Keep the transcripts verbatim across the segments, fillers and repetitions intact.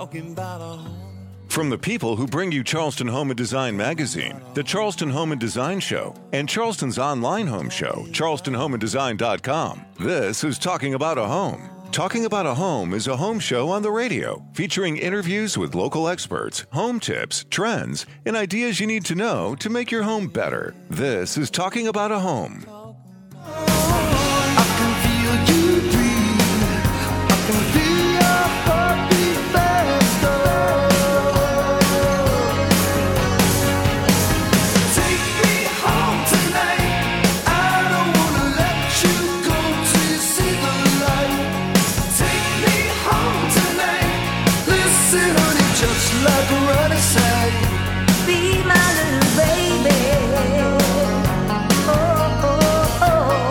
talking about a home. From the people who bring you Charleston Home and Design magazine, the Charleston Home and Design Show, and Charleston's online home show, charleston home and design dot com, this is Talking About a Home. Talking About a Home is a home show on the radio featuring interviews with local experts, home tips, trends, and ideas you need to know to make your home better. This is Talking About a Home. I can feel you breathe. I can feel your heartbeat faster. Take me home tonight. I don't wanna let you go till you see the light. Take me home tonight. Listen, honey, just like Ronnie said, be my little baby. Oh, oh, oh.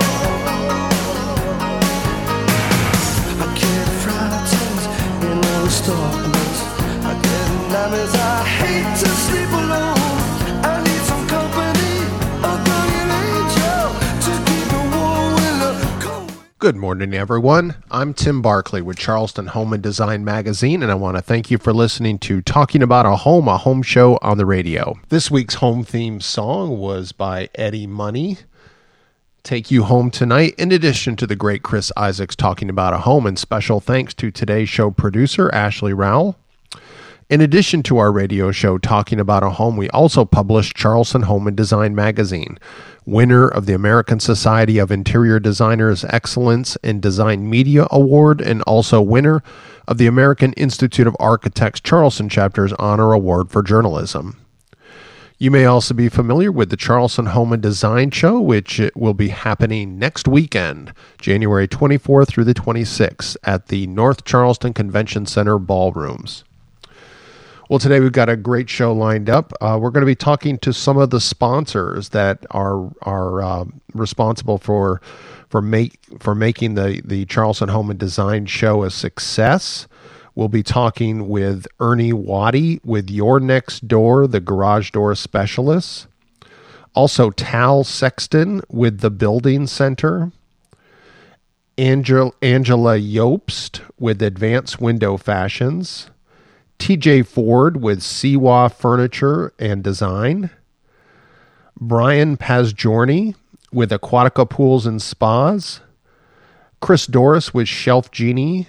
I get frightened in all the darkness. I get nightmares. I hate to sleep alone. I need some company, a guardian angel to keep me warm when I go. Good morning, everyone. I'm Tim Barkley with Charleston Home and Design Magazine, and I want to thank you for listening to Talking About a Home, a home show on the radio. This week's home theme song was by Eddie Money, Take You Home Tonight, in addition to the great Chris Isaacs Talking About a Home, and special thanks to today's show producer, Ashley Rowell. In addition to our radio show, Talking About a Home, we also publish Charleston Home and Design Magazine, winner of the American Society of Interior Designers Excellence in Design Media Award, and also winner of the American Institute of Architects Charleston Chapter's Honor Award for Journalism. You may also be familiar with the Charleston Home and Design Show, which will be happening next weekend, January twenty-fourth through the twenty-sixth, at the North Charleston Convention Center ballrooms. Well, today we've got a great show lined up. Uh, we're going to be talking to some of the sponsors that are are uh, responsible for for make for making the the Charleston Home and Design Show a success. We'll be talking with Ernie Waddy with Your Next Door, the garage door specialist. Also, Tal Sexton with the Building Center. Angel, Angela Yobst with Advanced Window Fashions. T J Ford with Siwa Furniture and Design. Brian Pazgiorni with Aquatica Pools and Spas. Chris Doris with Shelf Genie.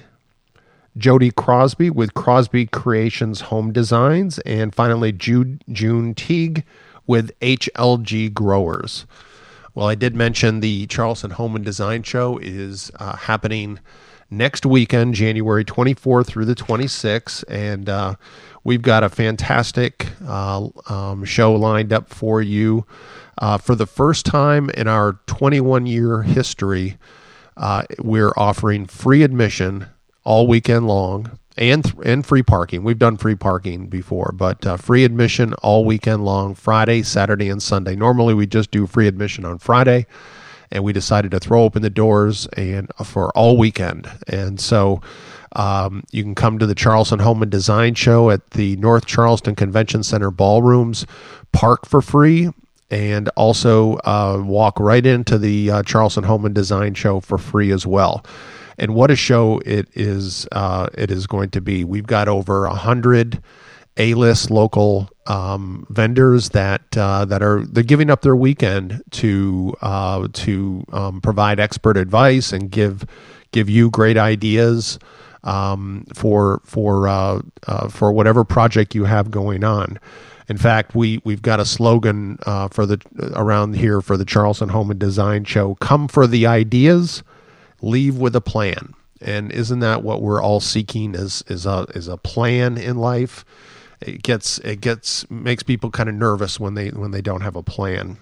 Jody Crosby with Crosby Creations Home Designs. And finally, Jude, June Teague with H L G Growers. Well, I did mention the Charleston Home and Design Show is uh, happening next weekend, January twenty-fourth through the twenty-sixth, and uh, we've got a fantastic uh, um, show lined up for you. Uh, for the first time in our twenty-one-year history, uh, we're offering free admission all weekend long, and and free parking. We've done free parking before, but uh, free admission all weekend long, Friday, Saturday, and Sunday. Normally, we just do free admission on Friday, and we decided to throw open the doors and for all weekend. And so um, you can come to the Charleston Home and Design Show at the North Charleston Convention Center ballrooms, park for free, and also uh, walk right into the uh, Charleston Home and Design Show for free as well. And what a show it is! Uh, it is going to be. We've got over a hundred A-list local um, vendors that uh, that are they're giving up their weekend to uh, to um, provide expert advice and give give you great ideas um, for for uh, uh, for whatever project you have going on. In fact, we we've got a slogan uh, for the around here for the Charleston Home and Design Show: "Come for the ideas, leave with a plan." And isn't that what we're all seeking? Is is a is a plan in life? It gets it gets makes people kind of nervous when they when they don't have a plan.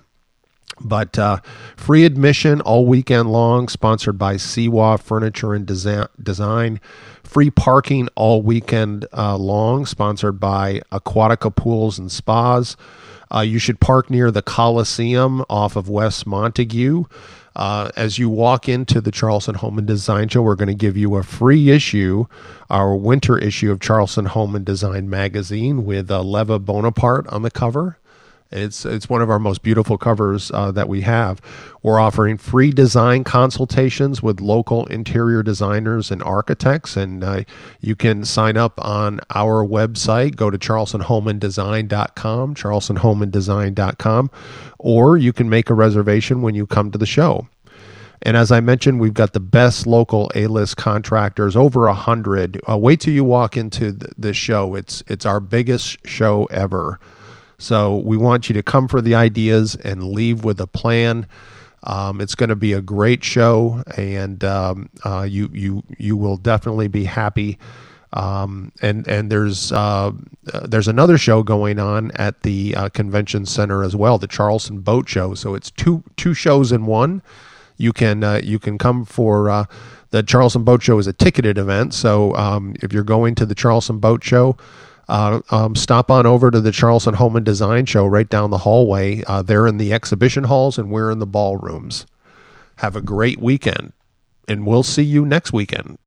But uh, free admission all weekend long, sponsored by Siwa Furniture and Desi- Design. Free parking all weekend uh, long, sponsored by Aquatica Pools and Spas. Uh, you should park near the Coliseum off of West Montague. Uh, as you walk into the Charleston Home and Design Show, we're going to give you a free issue, our winter issue of Charleston Home and Design Magazine with uh, Leva Bonaparte on the cover. It's it's one of our most beautiful covers uh, that we have. We're offering free design consultations with local interior designers and architects, and uh, you can sign up on our website. Go to charleston home and design dot com, charleston home and design dot com, or you can make a reservation when you come to the show. And as I mentioned, we've got the best local A-list contractors, over a hundred. Uh, wait till you walk into the, the show. It's it's our biggest show ever. So we want you to come for the ideas and leave with a plan. Um, it's going to be a great show, and um, uh, you you you will definitely be happy. Um, and and there's uh, there's another show going on at the uh, convention center as well, the Charleston Boat Show. So it's two two shows in one. You can uh, you can come for uh, the Charleston Boat Show is a ticketed event. So um, if you're going to the Charleston Boat Show, Uh, um, stop on over to the Charleston Home and Design Show right down the hallway. Uh, they're in the exhibition halls and we're in the ballrooms. Have a great weekend, and we'll see you next weekend.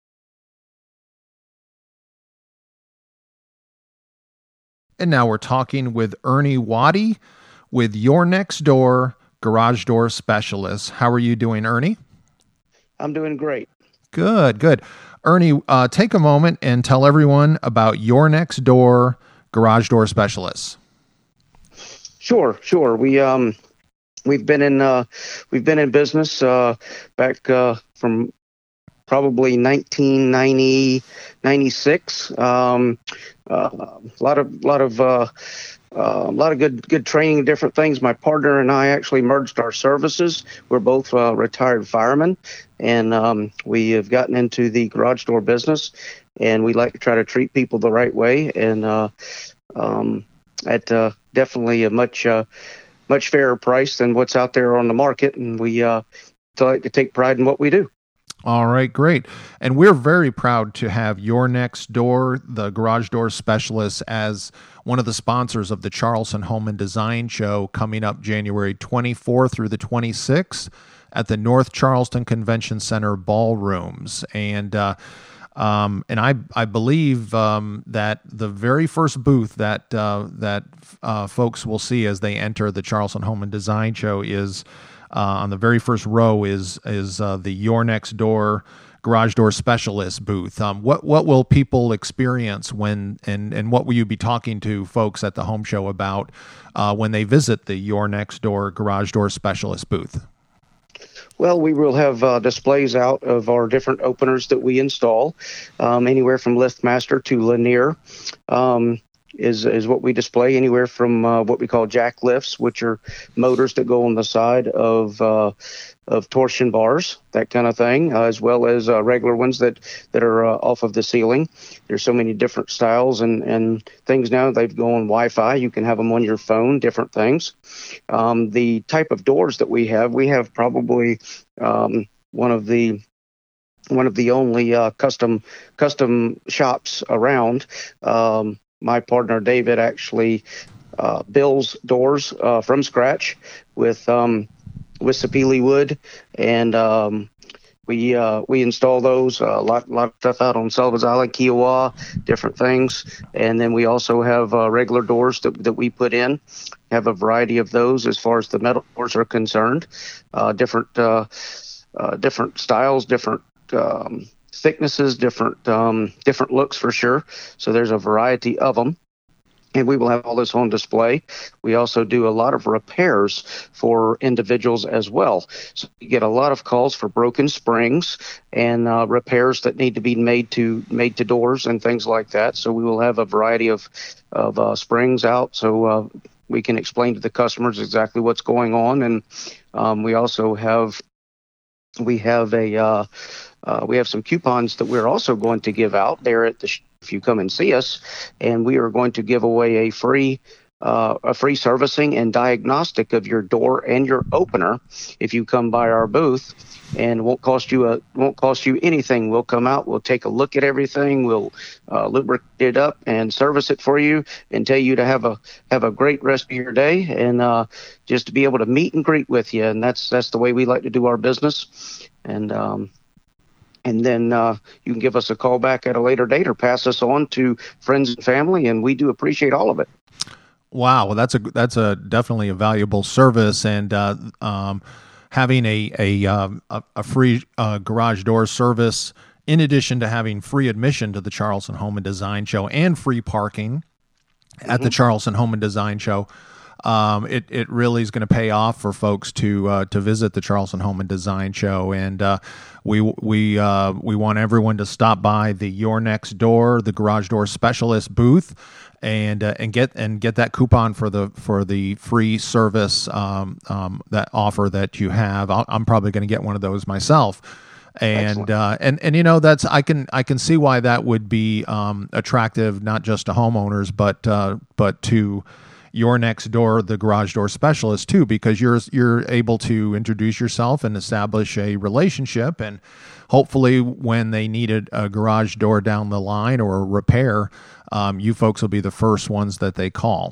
And now we're talking with Ernie Waddy with Your Next Door Garage Door Specialist. How are you doing, Ernie? I'm doing great. Good, good. Ernie, uh, take a moment and tell everyone about Your Next Door Garage Door Specialists. Sure, sure. We um we've been in uh we've been in business uh back uh from probably nineteen ninety, ninety-six. Um uh, a lot of lot of uh Uh, a lot of good good training, different things. My partner and I actually merged our services. We're both uh, retired firemen, and um, we have gotten into the garage door business, and we like to try to treat people the right way, and uh, um, at uh, definitely a much uh, much fairer price than what's out there on the market, and we uh, like to take pride in what we do. All right, great. And we're very proud to have Your Next Door, the garage door specialist, as one of the sponsors of the Charleston Home and Design Show coming up January twenty-fourth through the twenty-sixth at the North Charleston Convention Center ballrooms. And uh, um, and I I believe um, that the very first booth that uh, that uh, folks will see as they enter the Charleston Home and Design Show is Uh, on the very first row is is uh, the Your Next Door Garage Door Specialist booth. Um, what what will people experience when and and what will you be talking to folks at the home show about uh, when they visit the Your Next Door Garage Door Specialist booth? Well, we will have uh, displays out of our different openers that we install, um, anywhere from LiftMaster to Lanier. Um, is is what we display, anywhere from uh, what we call jack lifts, which are motors that go on the side of uh, of torsion bars, that kind of thing, uh, as well as uh, regular ones that that are uh, off of the ceiling. There's so many different styles and and things now. They've gone Wi-Fi. You can have them on your phone, different things. Um, the type of doors that we have, we have probably um, one of the one of the only uh, custom custom shops around. Um, My partner David actually uh, builds doors uh, from scratch with um, with sapele wood, and um, we uh, we install those. A uh, lot lot of stuff out on Sullivan's Island, Kiowa, different things, and then we also have uh, regular doors that that we put in. Have a variety of those as far as the metal doors are concerned. Uh, different uh, uh, different styles, different. Um, thicknesses, different um, different looks for sure. So there's a variety of them. And we will have all this on display. We also do a lot of repairs for individuals as well. So we get a lot of calls for broken springs and uh, repairs that need to be made to made to doors and things like that. So we will have a variety of, of uh, springs out. So uh, we can explain to the customers exactly what's going on. And um, we also have we have a uh, Uh, we have some coupons that we're also going to give out there at the sh- if you come and see us, and we are going to give away a free uh, a free servicing and diagnostic of your door and your opener if you come by our booth, and won't cost you a won't cost you anything. We'll come out, we'll take a look at everything, we'll uh, lubricate it up and service it for you, and tell you to have a have a great rest of your day, and uh, just to be able to meet and greet with you. And that's that's the way we like to do our business, and. Um, And then uh, you can give us a call back at a later date or pass us on to friends and family, and we do appreciate all of it. Wow, well, that's a that's a definitely a valuable service, and uh, um, having a a um, a, a free uh, garage door service, in addition to having free admission to the Charleston Home and Design Show and free parking mm-hmm. at the Charleston Home and Design Show. Um, it it really is going to pay off for folks to uh, to visit the Charleston Home and Design Show, and uh, we we uh, we want everyone to stop by the Your Next Door, the Garage Door Specialist booth, and uh, and get and get that coupon for the for the free service um, um, that offer that you have. I'll, I'm probably going to get one of those myself. And uh, and and you know that's I can I can see why that would be um, attractive, not just to homeowners, but uh, but to Your Next Door, the Garage Door Specialist too, because you're you're able to introduce yourself and establish a relationship, and hopefully when they need a, a garage door down the line or a repair, um, you folks will be the first ones that they call.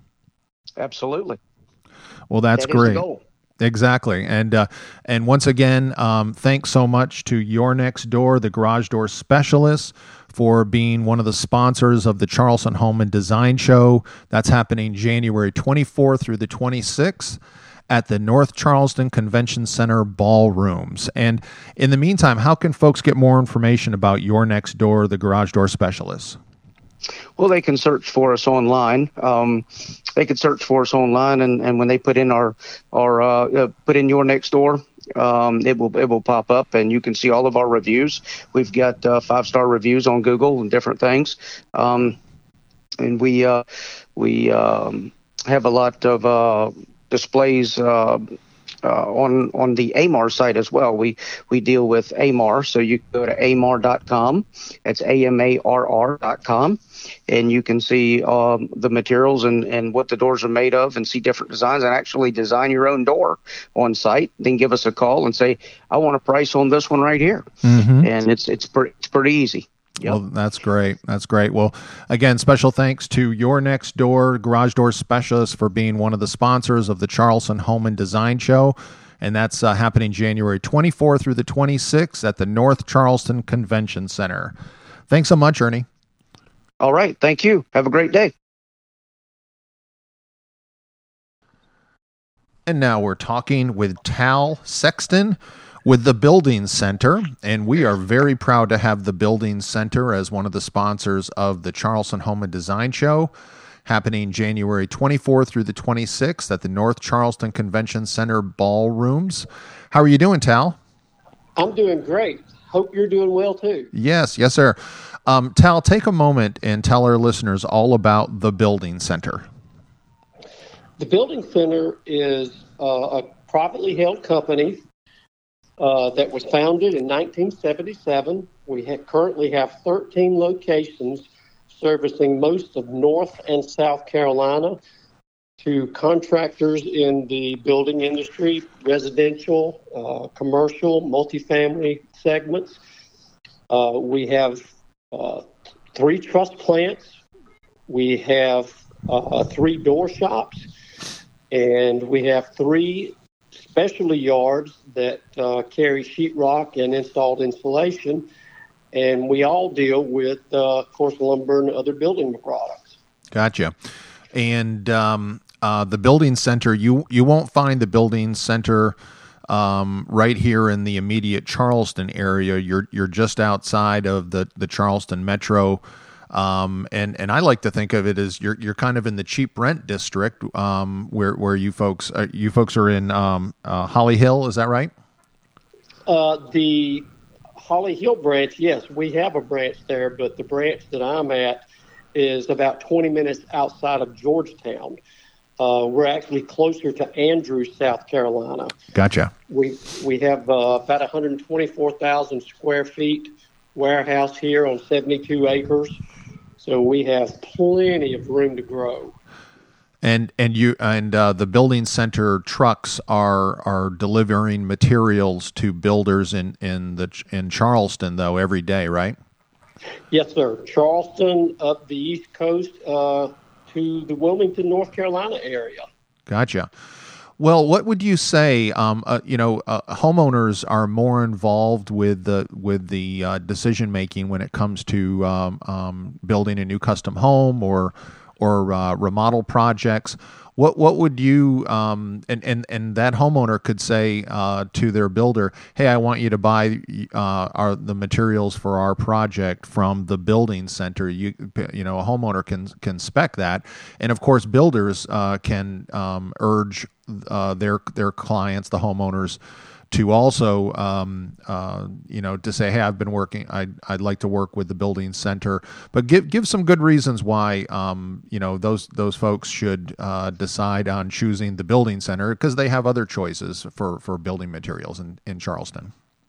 Absolutely. Well, that's that great. Is the goal. Exactly. And uh, and once again, um, thanks so much to Your Next Door, the Garage Door Specialist, for being one of the sponsors of the Charleston Home and Design Show. That's happening January twenty-fourth through the twenty-sixth at the North Charleston Convention Center ballrooms. And in the meantime, how can folks get more information about Your Next Door, the Garage Door Specialist? Well, they can search for us online. Um, they can search for us online, and, and when they put in our our uh, uh, put in Your Next Door, um, it will it will pop up, and you can see all of our reviews. We've got uh, five star reviews on Google and different things, um, and we uh, we um, have a lot of uh, displays. Uh, Uh, on on the A M A R site as well. We we deal with A M A R, so you can go to A M A R dot com. It's A M A R R dot com, and you can see um, the materials and, and what the doors are made of, and see different designs, and actually design your own door on site. Then give us a call and say, I want a price on this one right here, mm-hmm. and it's it's pretty it's pretty easy. Yep. Well, that's great. That's great. Well, again, special thanks to Your Next Door, Garage Door Specialist, for being one of the sponsors of the Charleston Home and Design Show. And that's uh, happening January twenty-fourth through the twenty-sixth at the North Charleston Convention Center. Thanks so much, Ernie. All right. Thank you. Have a great day. And now we're talking with Tal Sexton with the Building Center, and we are very proud to have the Building Center as one of the sponsors of the Charleston Home and Design Show, happening January twenty-fourth through the twenty-sixth at the North Charleston Convention Center ballrooms. How are you doing, Tal? I'm doing great. Hope you're doing well, too. Yes, yes, sir. Um, Tal, take a moment and tell our listeners all about the Building Center. The Building Center is uh, a privately held company Uh, that was founded in nineteen seventy-seven. We ha- currently have thirteen locations servicing most of North and South Carolina to contractors in the building industry, residential, uh, commercial, multifamily segments. Uh, we have uh, three truss plants. We have uh, three door shops, and we have three specialty yards that uh, carry sheetrock and installed insulation, and we all deal with, uh, of course, lumber and other building products. Gotcha. And um, uh, the Building Center, you you won't find the Building Center um, right here in the immediate Charleston area. You're you're just outside of the the Charleston metro. Um, and, and I like to think of it as you're, you're kind of in the cheap rent district, um, where, where you folks, uh, you folks are in, um, uh, Holly Hill. Is that right? Uh, the Holly Hill branch, yes, we have a branch there, but the branch that I'm at is about twenty minutes outside of Georgetown. Uh, we're actually closer to Andrews, South Carolina. Gotcha. We, we have, uh, about one hundred twenty-four thousand square feet warehouse here on seventy-two acres. So we have plenty of room to grow. And and you and uh, the Building Center trucks are are delivering materials to builders in in the in Charleston though every day, right? Yes, sir. Charleston up the East Coast uh, to the Wilmington, North Carolina area. Gotcha. Well, what would you say? Um, uh, you know, uh, homeowners are more involved with the with the uh, decision making when it comes to um, um, building a new custom home or or uh, remodel projects. What what would you um, and, and and that homeowner could say uh, to their builder, hey, I want you to buy uh, our the materials for our project from the building center. You you know, a homeowner can can spec that, and of course builders uh, can um, urge uh, their their clients, the homeowners, to also, um, uh, you know, to say, hey, I've been working, I'd, I'd like to work with the building center, but give give some good reasons why, um, you know, those those folks should uh, decide on choosing the building center, because they have other choices for, for building materials in, in Charleston.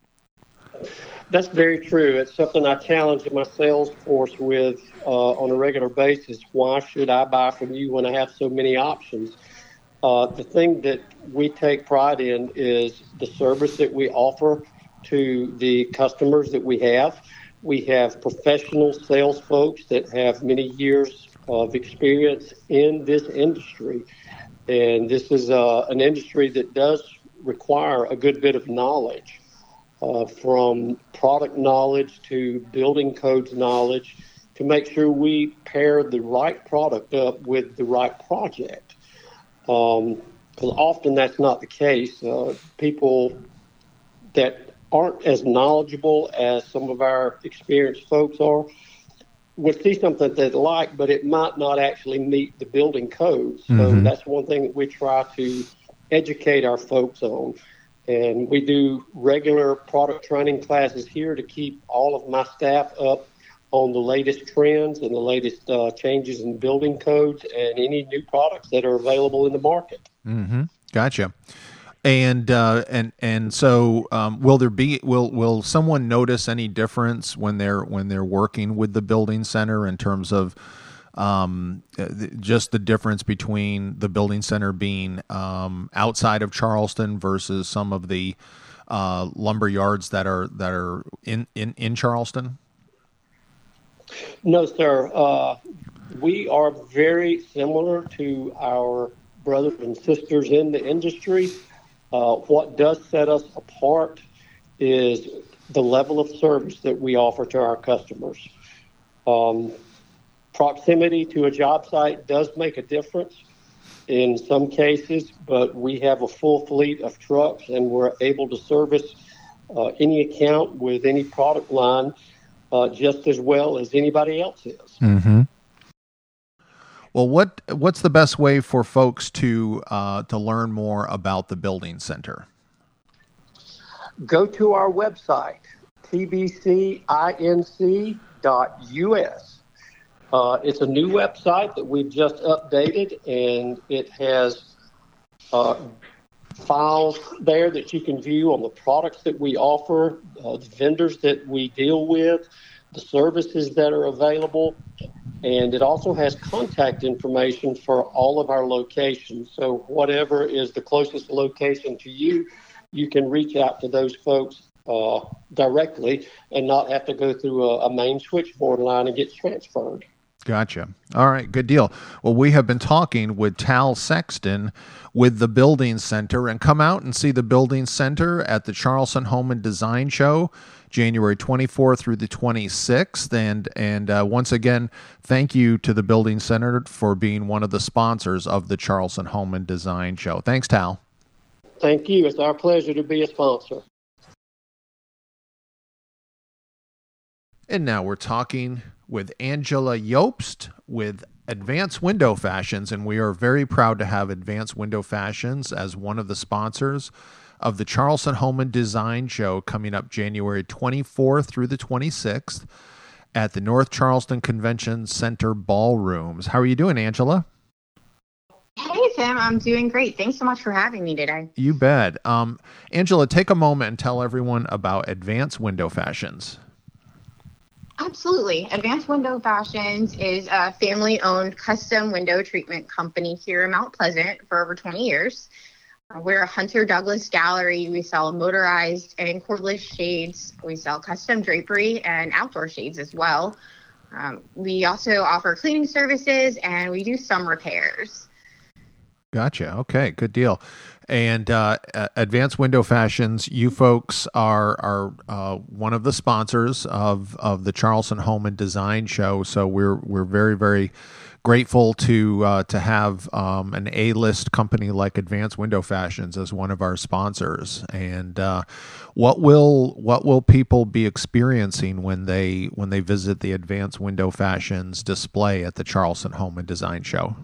That's very true. It's something I challenge my sales force with uh, on a regular basis. Why should I buy from you when I have so many options? Uh, the thing that we take pride in is the service that we offer to the customers that we have. We have professional sales folks that have many years of experience in this industry. And this is uh, an industry that does require a good bit of knowledge, uh, from product knowledge to building codes knowledge, to make sure we pair the right product up with the right project. Um, because often that's not the case. Uh, people that aren't as knowledgeable as some of our experienced folks are would see something that they like, but it might not actually meet the building codes. So mm-hmm. that's one thing that we try to educate our folks on. And we do regular product training classes here to keep all of my staff up on the latest trends and the latest uh, changes in building codes and any new products that are available in the market. Mm-hmm. Gotcha. And uh, and and so, um, will there be will will someone notice any difference when they're when they're working with the building center in terms of um, just the difference between the building center being um, outside of Charleston versus some of the uh, lumber yards that are that are in in, in Charleston? No, sir. Uh, we are very similar to our brothers and sisters in the industry. Uh, what does set us apart is the level of service that we offer to our customers. Um, proximity to a job site does make a difference in some cases, but we have a full fleet of trucks, and we're able to service uh, any account with any product line Uh, just as well as anybody else is. Mm-hmm. Well, what what's the best way for folks to uh, to learn more about the building center? Go to our website, t b c inc dot u s. Uh, it's a new website that we've just updated, and it has uh, files there that you can view on the products that we offer, uh, the vendors that we deal with, the services that are available, and it also has contact information for all of our locations. So whatever is the closest location to you, you can reach out to those folks uh, directly and not have to go through a, a main switchboard line and get transferred. Gotcha. All right, good deal. Well, we have been talking with Tal Sexton with the Building Center, and come out and see the Building Center at the Charleston Home and Design Show, January twenty-fourth through the twenty-sixth. And and uh, once again, thank you to the Building Center for being one of the sponsors of the Charleston Home and Design Show. Thanks, Tal. Thank you. It's our pleasure to be a sponsor. And now we're talking with Angela Yopst with Advanced Window Fashions, and we are very proud to have Advanced Window Fashions as one of the sponsors of the Charleston Home and Design Show coming up January twenty-fourth through the twenty-sixth at the North Charleston Convention Center Ballrooms. How are you doing, Angela? Hey, Tim. I'm doing great. Thanks so much for having me today. You bet. Um, Angela, take a moment and tell everyone about Advanced Window Fashions. Absolutely. Advanced Window Fashions is a family-owned custom window treatment company here in Mount Pleasant for over twenty years. Uh, we're a Hunter Douglas gallery. We sell motorized and cordless shades. We sell custom drapery and outdoor shades as well. Um, we also offer cleaning services, and we do some repairs. Gotcha. Okay, good deal. And uh, Advanced Window Fashions, you folks are are uh, one of the sponsors of, of the Charleston Home and Design Show. So we're we're very very grateful to uh, to have um, an A-list company like Advanced Window Fashions as one of our sponsors. And uh, what will what will people be experiencing when they when they visit the Advanced Window Fashions display at the Charleston Home and Design Show?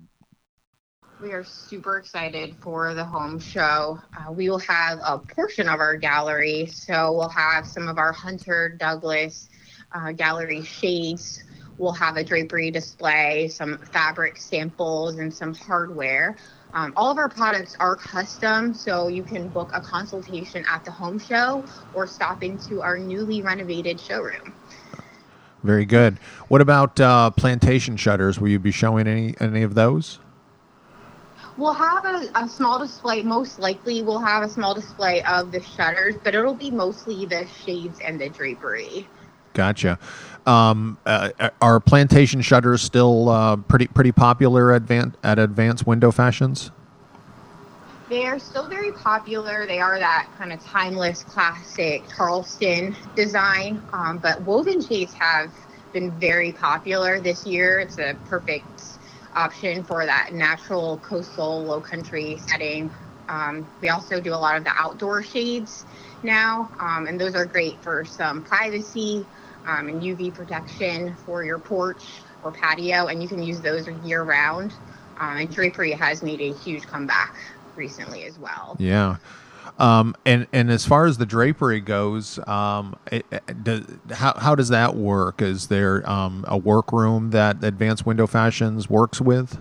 We are super excited for the home show. Uh, we will have a portion of our gallery, so we'll have some of our Hunter Douglas uh, gallery shades. We'll have a drapery display, some fabric samples, and some hardware. Um, all of our products are custom, so you can book a consultation at the home show or stop into our newly renovated showroom. Very good. What about uh, plantation shutters? Will you be showing any any of those? We'll have a, a small display. Most likely we'll have a small display of the shutters, but it'll be mostly the shades and the drapery. Gotcha. Um, uh, are plantation shutters still uh, pretty pretty popular at, Van- at Advanced Window Fashions? They are still very popular. They are that kind of timeless, classic Charleston design, um, but woven shades have been very popular this year. It's a perfect option for that natural coastal low country setting. Um, we also do a lot of the outdoor shades now, um, and those are great for some privacy um, and U V protection for your porch or patio, and you can use those year round. Um, and drapery has made a huge comeback recently as well. Yeah. Um, and, and as far as the drapery goes, um, it, it, does, how, how does that work? Is there um, a workroom that Advanced Window Fashions works with?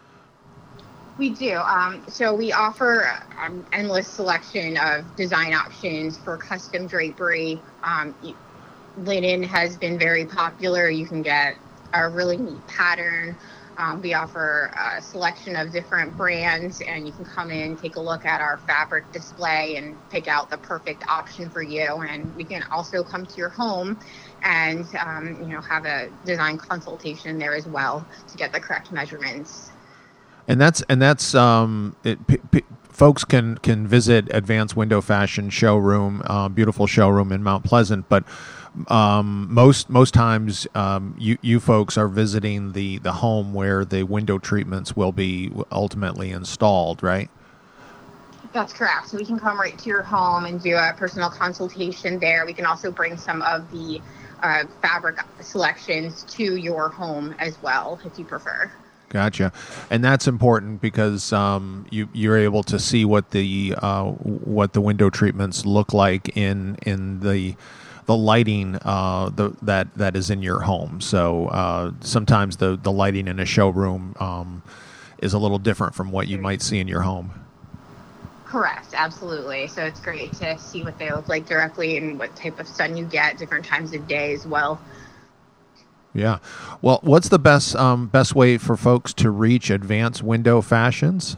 We do. Um, so we offer an endless selection of design options for custom drapery. Um, linen has been very popular. You can get a really neat pattern. Um, we offer a selection of different brands, and you can come in, take a look at our fabric display, and pick out the perfect option for you. And we can also come to your home and um, you know, have a design consultation there as well to get the correct measurements. And that's and that's um, it, p- p- folks can can visit Advanced Window Fashion showroom, uh, beautiful showroom in Mount Pleasant, but um, most most times um, you you folks are visiting the the home where the window treatments will be ultimately installed, right? That's correct. So we can come right to your home and do a personal consultation there. We can also bring some of the uh, fabric selections to your home as well, if you prefer. Gotcha, and that's important because um, you you're able to see what the uh, what the window treatments look like in in the the lighting uh, the, that that is in your home. So uh, sometimes the the lighting in a showroom um, is a little different from what you might see in your home. Correct, absolutely. So it's great to see what they look like directly and what type of sun you get different times of day as well. Yeah. Well, what's the best um, best way for folks to reach Advanced Window Fashions?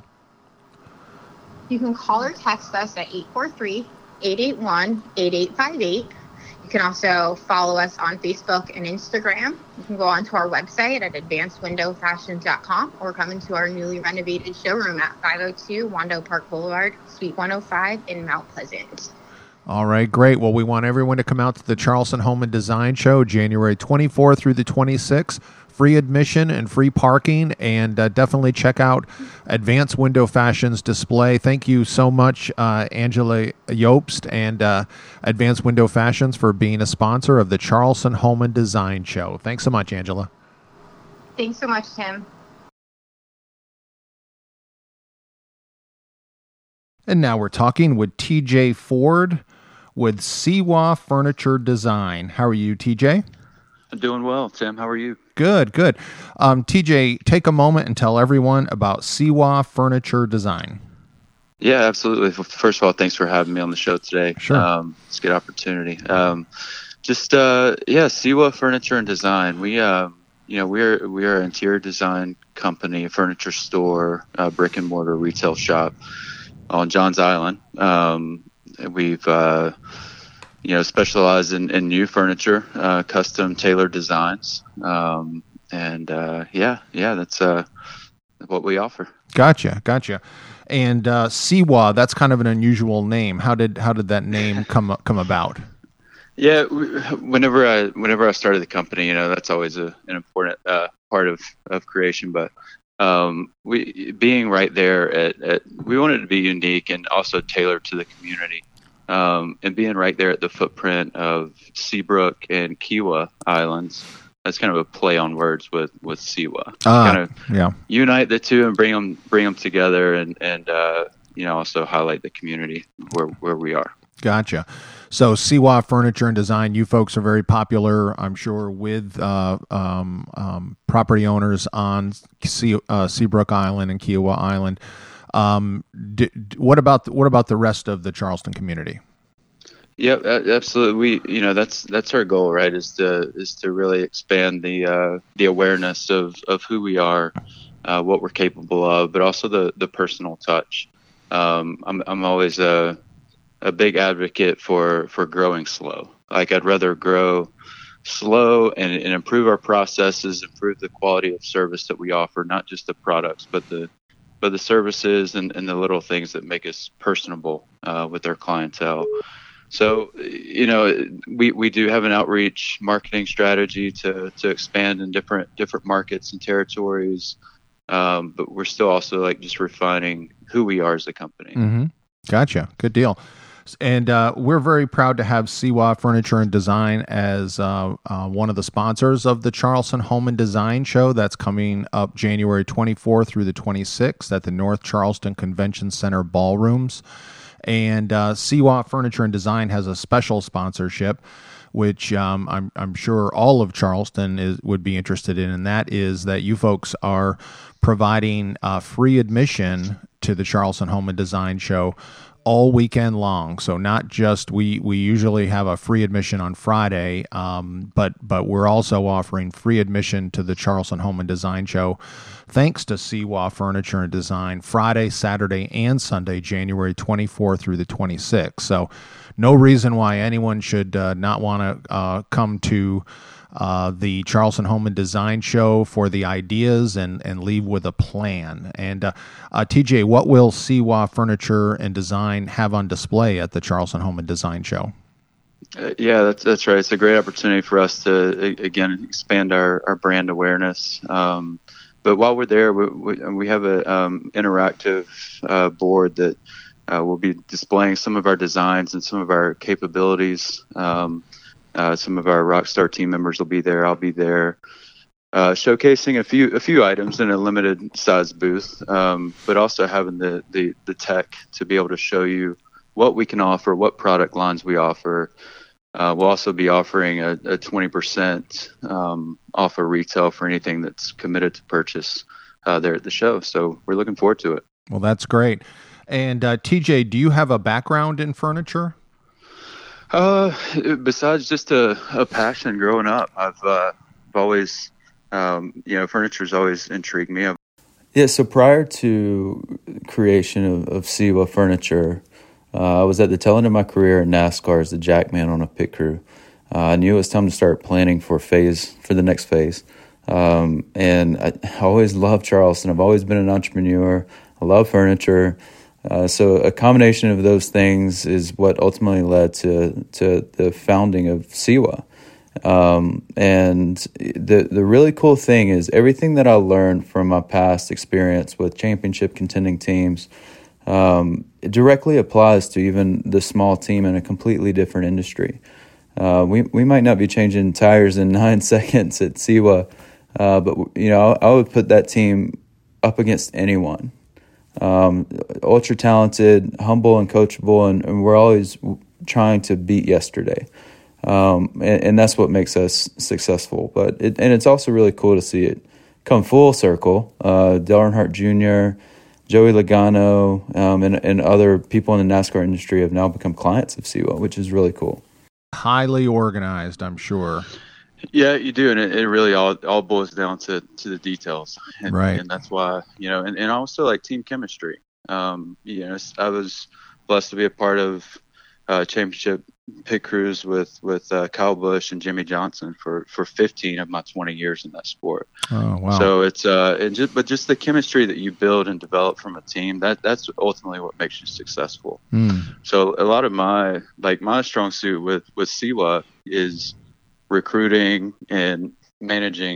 You can call or text us at eight four three, eight eight one, eight eight five eight. You can also follow us on Facebook and Instagram. You can go onto our website at advanced window fashions dot com or come into our newly renovated showroom at five oh two Wando Park Boulevard, Suite one oh five in Mount Pleasant. All right, great. Well, we want everyone to come out to the Charleston Home and Design Show January twenty-fourth through the twenty-sixth. Free admission and free parking, and uh, definitely check out Advanced Window Fashions display. Thank you so much, uh, Angela Yobst and uh, Advanced Window Fashions, for being a sponsor of the Charleston Home and Design Show. Thanks so much, Angela. Thanks so much, Tim. And now we're talking with T J Ford with Siwa Furniture Design. How are you, T J? I'm doing well, Tim. How are you? Good, good. Um, T J, take a moment and tell everyone about Siwa Furniture Design. Yeah, absolutely. First of all, thanks for having me on the show today. Sure. Um, it's a good opportunity. Um, just, uh, yeah, Siwa Furniture and Design. We, uh, you know, we're we're an interior design company, a furniture store, a brick and mortar retail shop on Johns Island. Um, we've, uh, you know, specialize in, in new furniture, uh, custom tailored designs. Um, and, uh, yeah, yeah, that's, uh, what we offer. Gotcha. Gotcha. And, uh, Siwa, that's kind of an unusual name. How did, how did that name come, come about? Yeah. Whenever I, whenever I started the company, you know, that's always a, an important, uh, part of, of creation, but um, we being right there at, at we wanted to be unique and also tailored to the community. Um, and being right there at the footprint of Seabrook and Kiowa Islands, that's kind of a play on words with with Siwa. Ah, kind of yeah. Unite the two and bring them bring them together, and and uh, you know, also highlight the community where where we are. Gotcha. So Siwa Furniture and Design, you folks are very popular, I'm sure, with uh, um, um, property owners on sea, uh, Seabrook Island and Kiowa Island. Um, d- d- what about the, what about the rest of the Charleston community? Yep, absolutely. We, you know, that's that's our goal, right? Is to is to really expand the uh, the awareness of, of who we are, uh, what we're capable of, but also the, the personal touch. Um, I'm I'm always a a big advocate for, for growing slow. Like I'd rather grow slow and, and improve our processes, improve the quality of service that we offer, not just the products, but the but the services and, and the little things that make us personable uh, with our clientele. So, you know, we, we do have an outreach marketing strategy to, to expand in different different markets and territories, um, but we're still also like just refining who we are as a company. Mm-hmm. Gotcha. Good deal. And uh, we're very proud to have Siwa Furniture and Design as uh, uh, one of the sponsors of the Charleston Home and Design Show that's coming up January twenty-fourth through the twenty-sixth at the North Charleston Convention Center ballrooms. And uh, Siwa Furniture and Design has a special sponsorship, which um, I'm, I'm sure all of Charleston is, would be interested in, and that is that you folks are providing uh, free admission to the Charleston Home and Design Show all weekend long. So not just we we usually have a free admission on Friday, um, but but we're also offering free admission to the Charleston Home and Design Show, thanks to Siwa Furniture and Design, Friday, Saturday, and Sunday, January twenty-fourth through the twenty-sixth. So no reason why anyone should uh, not want to uh, come to Uh, the Charleston Home and Design Show for the ideas and, and leave with a plan. And uh, uh, T J, what will Siwa Furniture and Design have on display at the Charleston Home and Design Show? Uh, yeah, that's that's right. It's a great opportunity for us to again expand our, our brand awareness. Um, but while we're there, we we, we have a um, interactive uh, board that uh, will be displaying some of our designs and some of our capabilities. Um, Uh, some of our Rockstar team members will be there. I'll be there, uh, showcasing a few a few items in a limited size booth, um, but also having the, the the tech to be able to show you what we can offer, what product lines we offer. Uh, we'll also be offering a, a twenty percent um, off of retail for anything that's committed to purchase uh, there at the show. So we're looking forward to it. Well, that's great. And uh, T J, do you have a background in furniture? Uh, besides just a, a passion growing up, I've, uh, I've always, um, you know, furniture's always intrigued me. I've- yeah. So prior to creation of, of Siwa Furniture, uh, I was at the tail end of my career in NASCAR as the jackman on a pit crew. Uh, I knew it was time to start planning for phase, for the next phase. Um, and I, I always loved Charleston. I've always been an entrepreneur. I love furniture. Uh, so a combination of those things is what ultimately led to to the founding of Siwa. Um, and the the really cool thing is everything that I learned from my past experience with championship contending teams um, it directly applies to even the small team in a completely different industry. Uh, we we might not be changing tires in nine seconds at Siwa, uh, but you know I, I would put that team up against anyone. Um, ultra talented, humble and coachable, and, and we're always trying to beat yesterday. Um, and, and that's what makes us successful. But it, and it's also really cool to see it come full circle. Uh, Dale Earnhardt Junior, Joey Logano, um, and, and other people in the NASCAR industry have now become clients of Siwa, which is really cool. Highly organized, I'm sure. Yeah, you do, and it, it really all all boils down to, to the details, and, right? And that's why you know, and, and also like team chemistry. Um, you know, I was blessed to be a part of uh, championship pit crews with with uh, Kyle Busch and Jimmy Johnson for, for fifteen of my twenty years in that sport. Oh wow! So it's uh, and just but just the chemistry that you build and develop from a team that that's ultimately what makes you successful. Mm. So a lot of my like my strong suit with with Siwa is recruiting and managing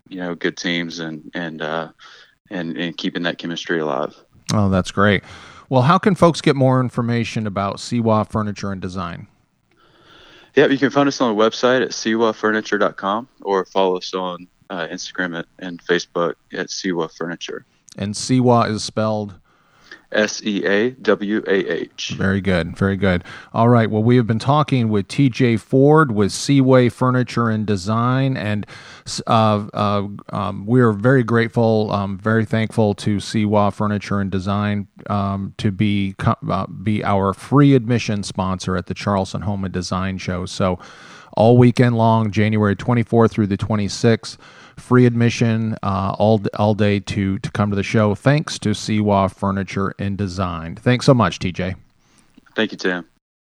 you know, good teams and and uh, and and keeping that chemistry alive. Oh, that's great. Well, how can folks get more information about Siwa Furniture and Design? Yeah, you can find us on the website at siwa furniture dot com or follow us on uh, Instagram at, and Facebook at Siwa Furniture. And Siwa is spelled S E A W A H. Very good. Very good. All right. Well, we have been talking with T J Ford with Seaway Furniture and Design, and uh, uh, um, we are very grateful, um, very thankful to Siwa Furniture and Design um, to be uh, be our free admission sponsor at the Charleston Home and Design Show. So all weekend long, January twenty-fourth through the twenty-sixth, free admission uh, all all day to to come to the show. Thanks to Siwa Furniture and Design. Thanks so much, T J. Thank you, Tim.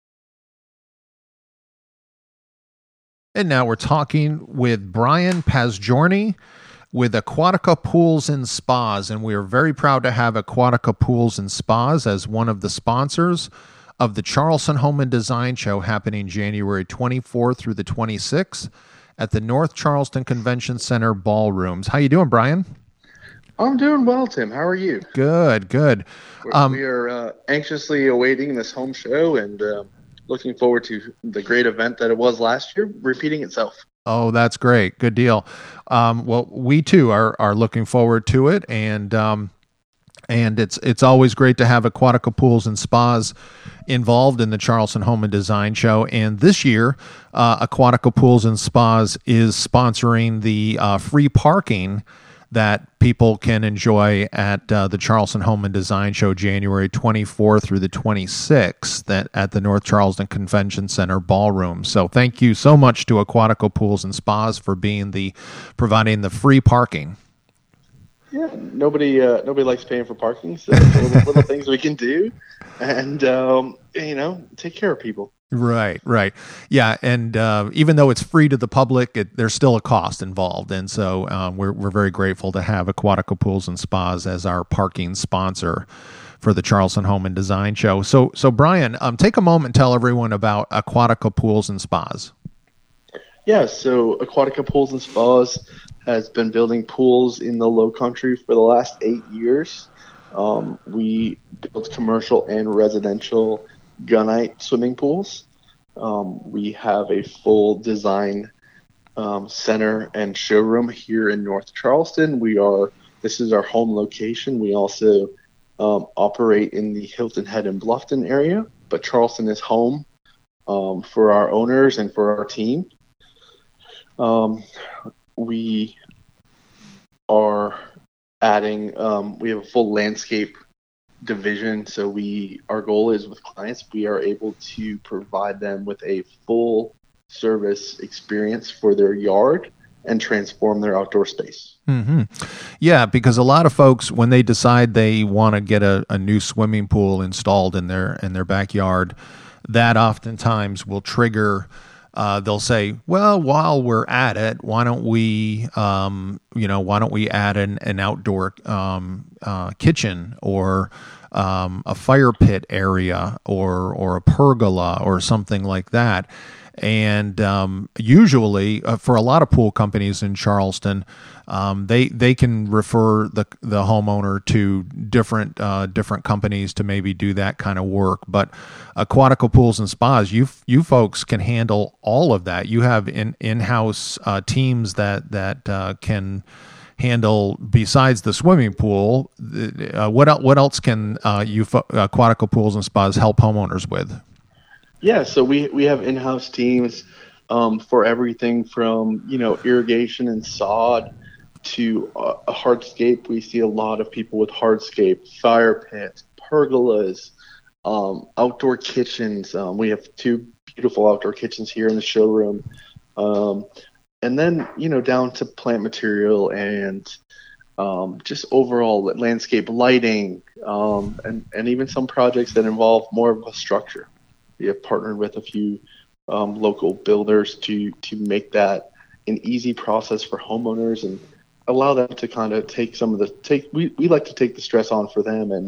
And now we're talking with Brian Pazgiorni with Aquatica Pools and Spas, and we are very proud to have Aquatica Pools and Spas as one of the sponsors of the Charleston Home and Design Show happening January twenty-fourth through the twenty-sixth at the North Charleston Convention Center ballrooms. How you doing, Brian? I'm doing well, Tim. How are you? Good, good. Um, we are uh, anxiously awaiting this home show and uh, looking forward to the great event that it was last year, repeating itself. Oh, that's great. Good deal. Um, well, we too are are looking forward to it, and um, and it's it's always great to have Aquatica Pools and Spas involved in the Charleston Home and Design Show. And this year, uh, Aquatica Pools and Spas is sponsoring the uh, free parking that people can enjoy at uh, the Charleston Home and Design Show January twenty-fourth through the twenty-sixth that at the North Charleston Convention Center ballroom. So thank you so much to Aquatica Pools and Spas for being the providing the free parking. Yeah, nobody uh, nobody likes paying for parking, so little, little things we can do, and um, you know, take care of people. Right, right. Yeah, and uh, even though it's free to the public, it, there's still a cost involved, and so um, we're we're very grateful to have Aquatica Pools and Spas as our parking sponsor for the Charleston Home and Design Show. So, so Brian, um, take a moment and tell everyone about Aquatica Pools and Spas. Yeah, so Aquatica Pools and Spas has been building pools in the Low Country for the last eight years. Um, we build commercial and residential gunite swimming pools. Um, we have a full design um, center and showroom here in North Charleston. We are this is our home location. We also um, operate in the Hilton Head and Bluffton area, but Charleston is home um, for our owners and for our team. Um, we are adding, um, we have a full landscape division. So we, our goal is with clients, we are able to provide them with a full service experience for their yard and transform their outdoor space. Mm-hmm. Yeah, because a lot of folks, when they decide they want to get a, a new swimming pool installed in their in their backyard, that oftentimes will trigger. Uh, they'll say, well, while we're at it, why don't we, um, you know, why don't we add an, an outdoor um, uh, kitchen or um, a fire pit area or or a pergola or something like that. And um, usually, uh, for a lot of pool companies in Charleston, um, they they can refer the the homeowner to different uh, different companies to maybe do that kind of work. But Aquatica Pools and Spas, you you folks can handle all of that. You have in in house uh, teams that that uh, can handle besides the swimming pool. Uh, what else, what else can uh, you Aquatica Pools and Spas help homeowners with? Yeah, so we, we have in-house teams um, for everything from, you know, irrigation and sod to uh, a hardscape. We see a lot of people with hardscape, fire pits, pergolas, um, outdoor kitchens. Um, we have two beautiful outdoor kitchens here in the showroom. Um, and then, you know, down to plant material and um, just overall landscape lighting um, and, and even some projects that involve more of a structure. We have partnered with a few um, local builders to to make that an easy process for homeowners and allow them to kind of take some of the take. We, we like to take the stress on for them and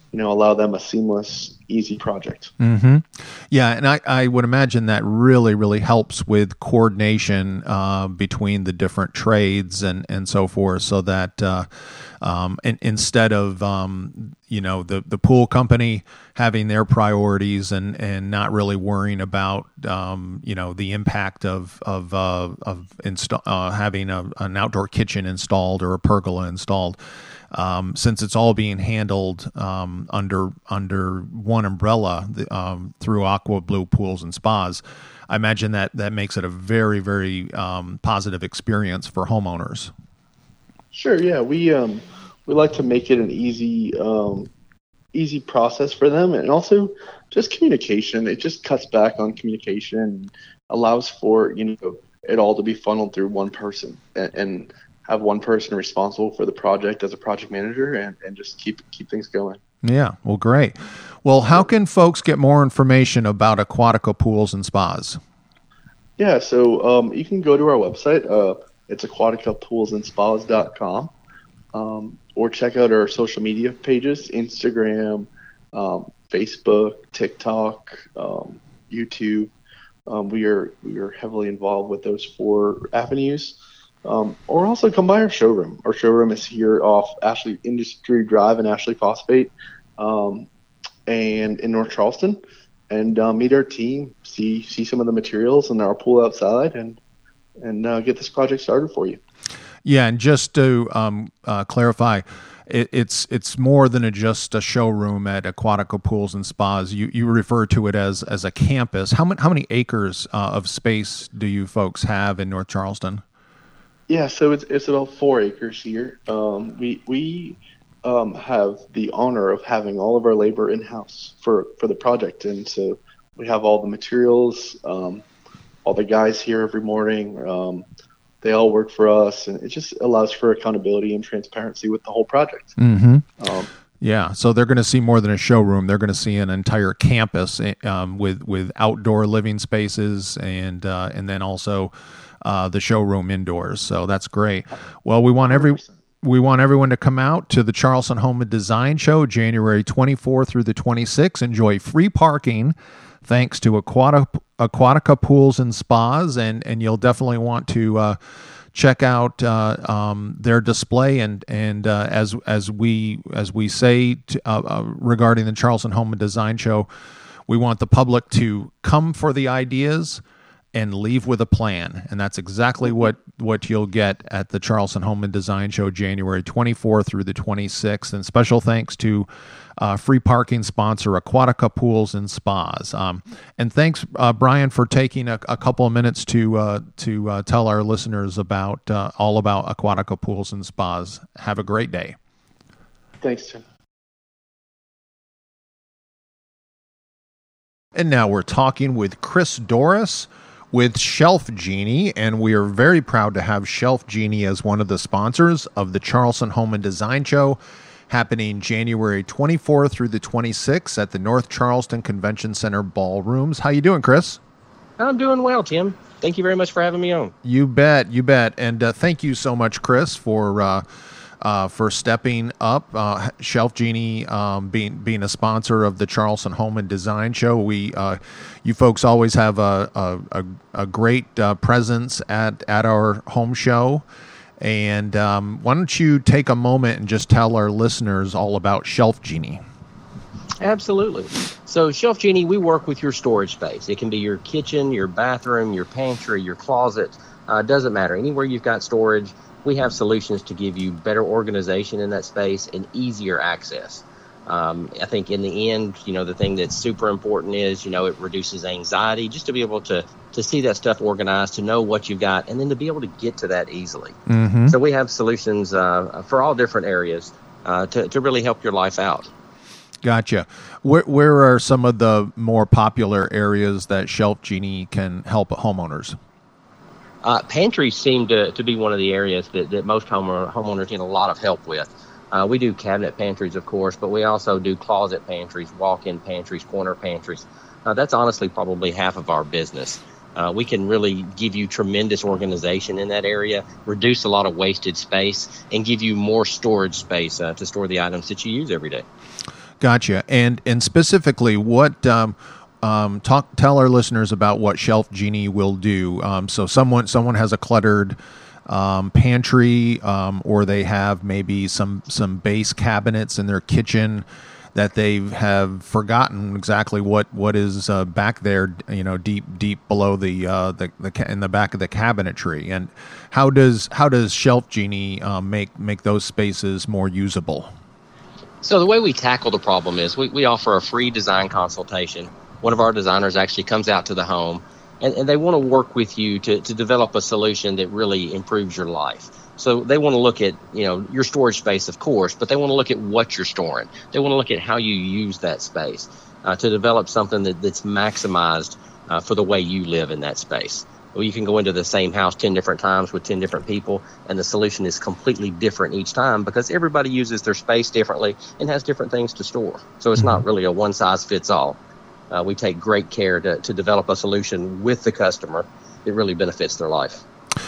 you know, allow them a seamless, easy project. Mm-hmm. Yeah, and I, I would imagine that really, really helps with coordination uh, between the different trades and, and so forth, so that uh, um, in, instead of, um, you know, the, the pool company having their priorities and, and not really worrying about, um, you know, the impact of, of, uh, of insta- uh, having a, an outdoor kitchen installed or a pergola installed, Um, since it's all being handled um, under under one umbrella the, um, through Aqua Blue Pools and Spas, I imagine that that makes it a very, very um, positive experience for homeowners. Sure, yeah, we um, we like to make it an easy um, easy process for them, and also just communication. It just cuts back on communication and allows for, you know, it all to be funneled through one person, and, and have one person responsible for the project as a project manager, and, and just keep keep things going. Yeah, well, great. Well, how can folks get more information about Aquatica Pools and Spas? Yeah, so um, you can go to our website. Uh, it's aquatica pools and spas dot com, um, or check out our social media pages: Instagram, um, Facebook, TikTok, um, YouTube. Um, we are we are heavily involved with those four avenues. Um, or also come by our showroom. Our showroom is here off Ashley Industry Drive and Ashley Phosphate, um, and in North Charleston, and uh, meet our team, see see some of the materials and our pool outside, and and uh, get this project started for you. Yeah, and just to um, uh, clarify, it, it's it's more than a, just a showroom at Aquatica Pools and Spas. You you refer to it as as a campus. How many how many acres uh, of space do you folks have in North Charleston? Yeah, so it's it's about four acres here. Um, we we um, have the honor of having all of our labor in house for, for the project, and so we have all the materials, um, all the guys here every morning. Um, they all work for us, and it just allows for accountability and transparency with the whole project. Mm-hmm. Um, Yeah, so they're going to see more than a showroom. They're going to see an entire campus um, with with outdoor living spaces, and uh, and then also uh, the showroom indoors. So that's great. Well, we want every we want everyone to come out to the Charleston Home and Design Show, January twenty-fourth through the twenty-sixth. Enjoy free parking, thanks to Aquatica, Aquatica Pools and Spas, and and you'll definitely want to Uh, check out uh, um, their display, and and uh, as as we as we say to, uh, uh, regarding the Charleston Home and Design Show, we want the public to come for the ideas and leave with a plan, and that's exactly what what you'll get at the Charleston Home and Design Show, January twenty-fourth through the twenty-sixth. And special thanks to uh, free parking sponsor Aquatica Pools and Spas. Um, and thanks, uh, Brian, for taking a, a couple of minutes to uh, to uh, tell our listeners about uh, all about Aquatica Pools and Spas. Have a great day. Thanks, Tim. And now we're talking with Chris Doris with Shelf Genie, and we are very proud to have Shelf Genie as one of the sponsors of the Charleston Home and Design Show, happening January twenty-fourth through the twenty-sixth at the North Charleston Convention Center Ballrooms. How you doing, Chris? I'm doing well, Tim. Thank you very much for having me on. You bet, you bet. And uh, thank you so much, Chris, for uh, uh, for stepping up. Uh, Shelf Genie um, being being a sponsor of the Charleston Home and Design Show. We, uh, you folks, always have a a, a, a great uh, presence at at our home show. And um, why don't you take a moment and just tell our listeners all about Shelf Genie? Absolutely. So Shelf Genie, we work with your storage space. It can be your kitchen, your bathroom, your pantry, your closet. Uh, doesn't matter. Anywhere you've got storage, we have solutions to give you better organization in that space and easier access. Um, I think in the end, you know, the thing that's super important is, you know, it reduces anxiety just to be able to, to see that stuff organized, to know what you've got, and then to be able to get to that easily. Mm-hmm. So we have solutions uh, for all different areas uh, to, to really help your life out. Gotcha. Where, where are some of the more popular areas that Shelf Genie can help homeowners? Uh, pantries seem to, to be one of the areas that, that most homeowner, homeowners need a lot of help with. Uh, we do cabinet pantries, of course, but we also do closet pantries, walk-in pantries, corner pantries. Uh, that's honestly probably half of our business. Uh, we can really give you tremendous organization in that area, reduce a lot of wasted space, and give you more storage space uh, to store the items that you use every day. Gotcha. And and specifically, what um, um, talk tell our listeners about what Shelf Genie will do. Um, so someone someone has a cluttered um, pantry, um, or they have maybe some some base cabinets in their kitchen that they have forgotten exactly what what is uh, back there, you know, deep deep below the uh, the the ca- in the back of the cabinetry. And how does how does Shelf Genie uh, make make those spaces more usable? So the way we tackle the problem is we, we offer a free design consultation. One of our designers actually comes out to the home, and, and they want to work with you to, to develop a solution that really improves your life. So they want to look at, you know, your storage space, of course, but they want to look at what you're storing. They want to look at how you use that space uh, to develop something that, that's maximized uh, for the way you live in that space. Well, you can go into the same house ten different times with ten different people, and the solution is completely different each time because everybody uses their space differently and has different things to store. So it's not really a one-size-fits-all. Uh, we take great care to, to develop a solution with the customer that really benefits their life.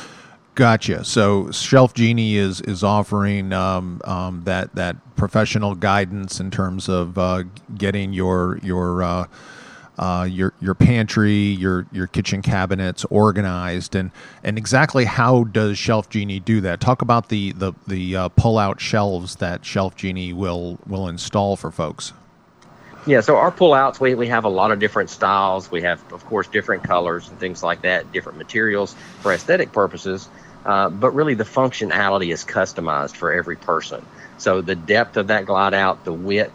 Gotcha. So Shelf Genie is is offering um, um, that that professional guidance in terms of uh, getting your your uh, uh, your your pantry, your your kitchen cabinets organized, and and exactly how does Shelf Genie do that? Talk about the the the uh, pull out shelves that Shelf Genie will will install for folks. Yeah, so our pullouts, we, we have a lot of different styles. We have, of course, different colors and things like that, different materials for aesthetic purposes. Uh, but really, the functionality is customized for every person. So the depth of that glide out, the width,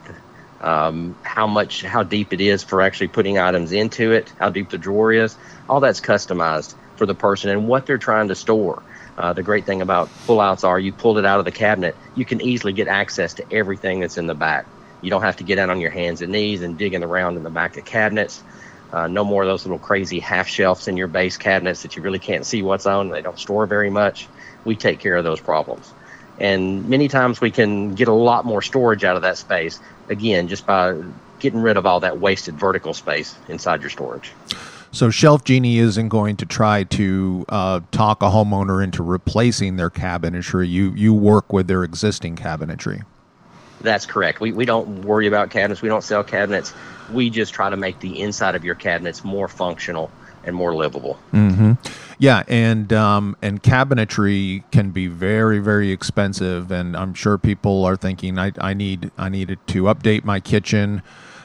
um, how much, how deep it is for actually putting items into it, how deep the drawer is, all that's customized for the person and what they're trying to store. Uh, the great thing about pullouts are you pulled it out of the cabinet, you can easily get access to everything that's in the back. You don't have to get out on your hands and knees and digging around in the back of cabinets. Uh, no more of those little crazy half shelves in your base cabinets that you really can't see what's on. They don't store very much. We take care of those problems. And many times we can get a lot more storage out of that space, again, just by getting rid of all that wasted vertical space inside your storage. So Shelf Genie isn't going to try to uh, talk a homeowner into replacing their cabinetry. You, you work with their existing cabinetry. That's correct. We we don't worry about cabinets. We don't sell cabinets. We just try to make the inside of your cabinets more functional and more livable. Mm-hmm. Yeah, and um, and cabinetry can be very, very expensive, and I'm sure people are thinking, I, I need I needed to update my kitchen,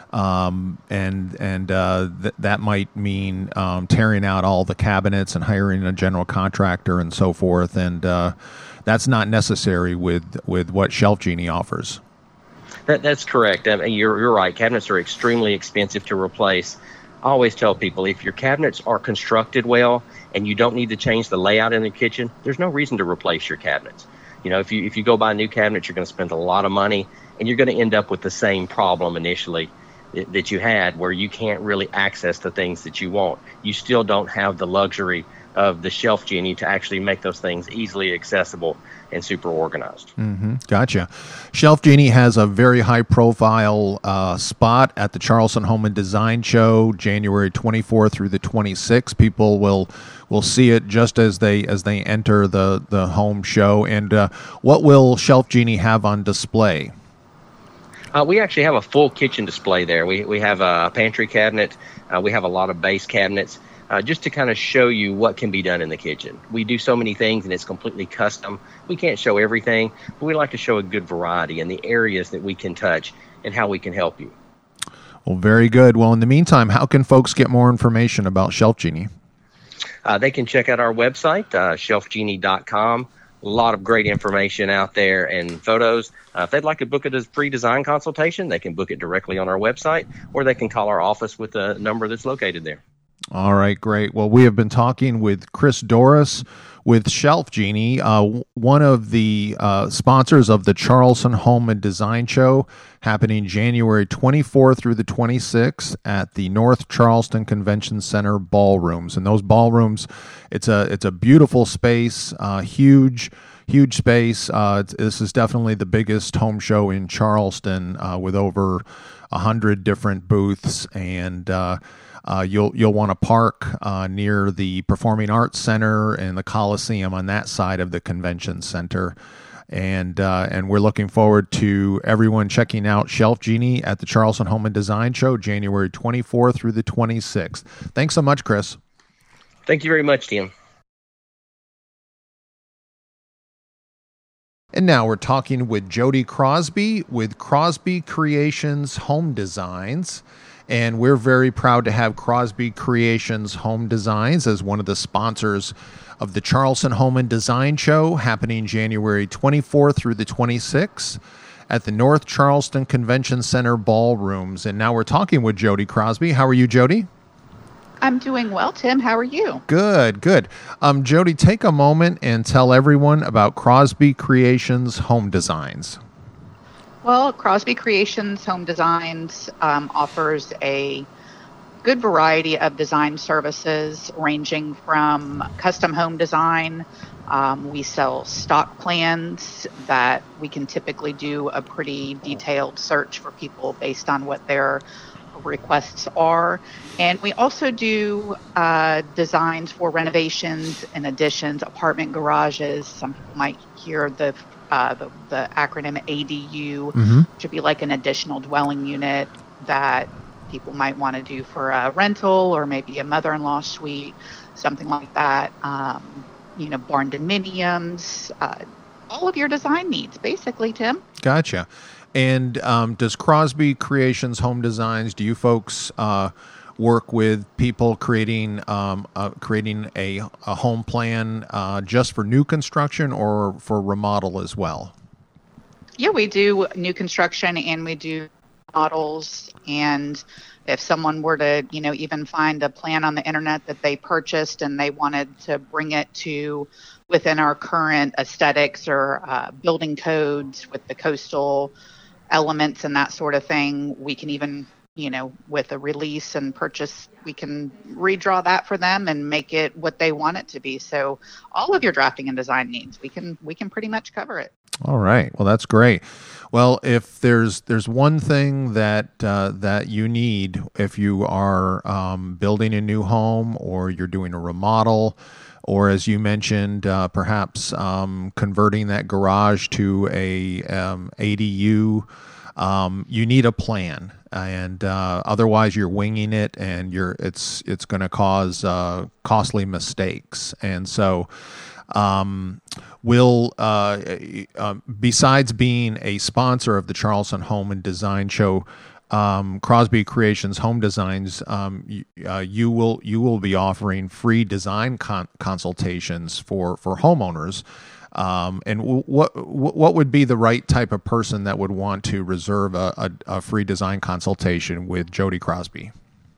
um, and and uh, th- that might mean um, tearing out all the cabinets and hiring a general contractor and so forth, and uh, that's not necessary with with what Shelf Genie offers. That, that's correct. I mean, you're, you're right. Cabinets are extremely expensive to replace. I always tell people, if your cabinets are constructed well and you don't need to change the layout in the kitchen, there's no reason to replace your cabinets. You know, if you if you go buy new cabinets, you're going to spend a lot of money, and you're going to end up with the same problem initially that, that you had, where you can't really access the things that you want. You still don't have the luxury of the Shelf Genie to actually make those things easily accessible and super organized. Mm-hmm. Gotcha. Shelf Genie has a very high-profile uh, spot at the Charleston Home and Design Show, January twenty-fourth through the twenty-sixth. People will will see it just as they as they enter the the home show. And uh, what will Shelf Genie have on display? Uh, we actually have a full kitchen display there. We we have a pantry cabinet. Uh, we have a lot of base cabinets. Uh, just to kind of show you what can be done in the kitchen. We do so many things, and it's completely custom. We can't show everything, but we like to show a good variety in the areas that we can touch and how we can help you. Well, very good. Well, in the meantime, how can folks get more information about Shelf Genie? Uh, they can check out our website, uh, shelf genie dot com. A lot of great information out there and photos. Uh, if they'd like to book a free design consultation, they can book it directly on our website, or they can call our office with the number that's located there. All right, great. Well, we have been talking with Chris Doris with Shelf Genie, uh, one of the uh, sponsors of the Charleston Home and Design Show, happening January twenty-fourth through the twenty-sixth at the North Charleston Convention Center ballrooms. And those ballrooms, it's a it's a beautiful space, uh, huge. Huge space. Uh, this is definitely the biggest home show in Charleston, uh, with over a hundred different booths, and uh, uh, you'll you'll want to park uh, near the Performing Arts Center and the Coliseum on that side of the convention center. And uh, and we're looking forward to everyone checking out Shelf Genie at the Charleston Home and Design Show, January twenty-fourth through the twenty-sixth. Thanks so much, Chris. Thank you very much, Tim. And now we're talking with Jody Crosby with Crosby Creations Home Designs. And we're very proud to have Crosby Creations Home Designs as one of the sponsors of the Charleston Home and Design Show, happening January twenty-fourth through the twenty-sixth at the North Charleston Convention Center ballrooms. And now we're talking with Jody Crosby. How are you, Jody? I'm doing well, Tim. How are you? Good, good. Um, Jody, take a moment and tell everyone about Crosby Creations Home Designs. Well, Crosby Creations Home Designs um, offers a good variety of design services ranging from custom home design. Um, we sell stock plans that we can typically do a pretty detailed search for people based on what their requests are. And we also do uh, designs for renovations and additions, apartment garages. Some people might hear the uh, the, the acronym A D U, Mm-hmm. which would be like an additional dwelling unit that people might want to do for a rental or maybe a mother-in-law suite, something like that. Um, you know, barn dominiums, uh, all of your design needs, basically, Tim. Gotcha. And um, does Crosby Creations Home Designs, do you folks uh, work with people creating um, uh, creating a, a home plan uh, just for new construction or for remodel as well? Yeah, we do new construction and we do models. And if someone were to, you know, even find a plan on the internet that they purchased and they wanted to bring it to within our current aesthetics or uh, building codes with the coastal elements and that sort of thing, we can even, you know, with a release and purchase, we can redraw that for them and make it what they want it to be. So all of your drafting and design needs, we can we can pretty much cover it. All right. Well, that's great. Well, if there's there's one thing that uh, that you need if you are um, building a new home or you're doing a remodel, or as you mentioned, uh, perhaps um, converting that garage to a um, A D U, um, you need a plan, and uh, otherwise you're winging it, and you're it's it's going to cause uh, costly mistakes. And so, um, will uh, uh, besides being a sponsor of the Charleston Home and Design Show, Um, Crosby Creations Home Designs, um, you, uh, you will you will be offering free design con- consultations for for homeowners. Um, and w- what what would be the right type of person that would want to reserve a, a, a free design consultation with Jody Crosby?